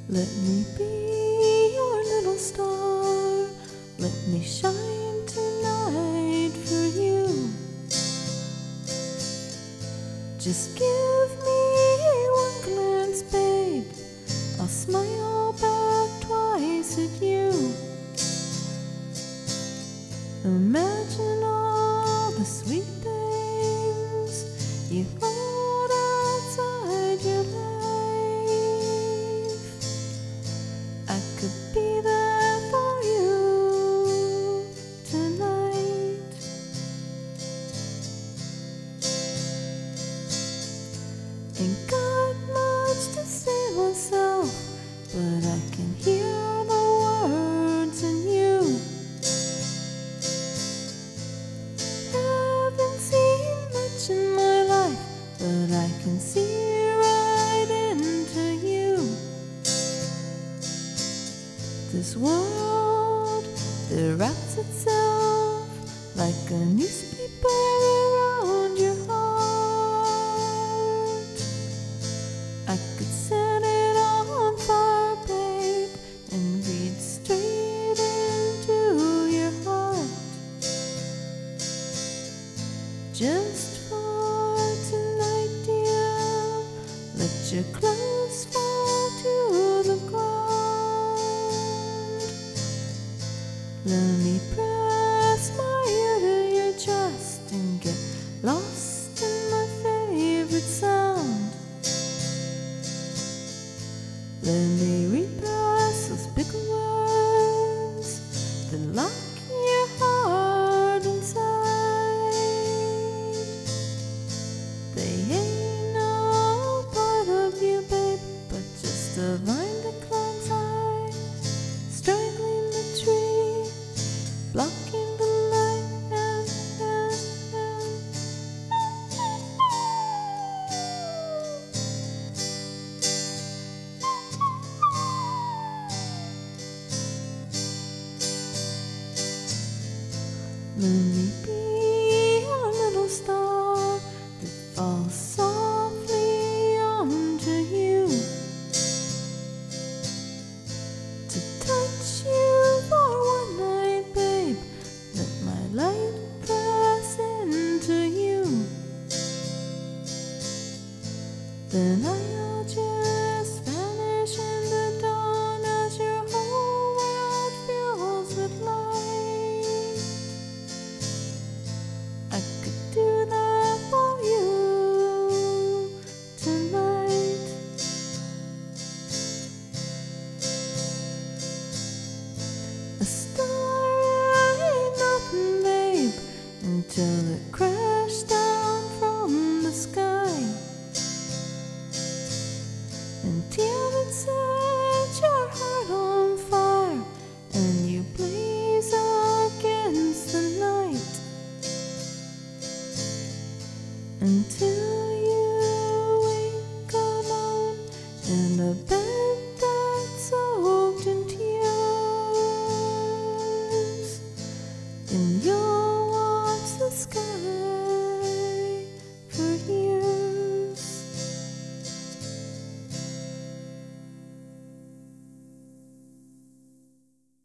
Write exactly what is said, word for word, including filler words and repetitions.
Let me be your little star. Let me shine tonight for you. Just give me one glance, babe. I'll smile back twice at you. Imagine all the sweet things you hold outside your life. I could be there for you tonight. Ain't got much to say myself, but I can hear the words in you. Haven't seen much in my life, but I can see right into you. This world that wraps itself like a newspaper around your heart. I could set it on fire, babe, and read straight into your heart. Just for tonight, dear, let your clothes fall to the ground. Let me press my ear to your chest and get lost in my favorite sound. Let me repass those big words that lock your heart inside. They ain't no part of you, babe, but just a vine that climbs high, strangling the tree, blocking the light. Let me be your little star that falls softly onto you, to touch you for one night, babe. Let my light press into you. Then I'll just vanish in the dawn as your whole world fills with light. I could do that for you tonight. A star ain't nothing, babe, until it crashed down from the sky. Until it set your heart on fire and you blaze against the night. Until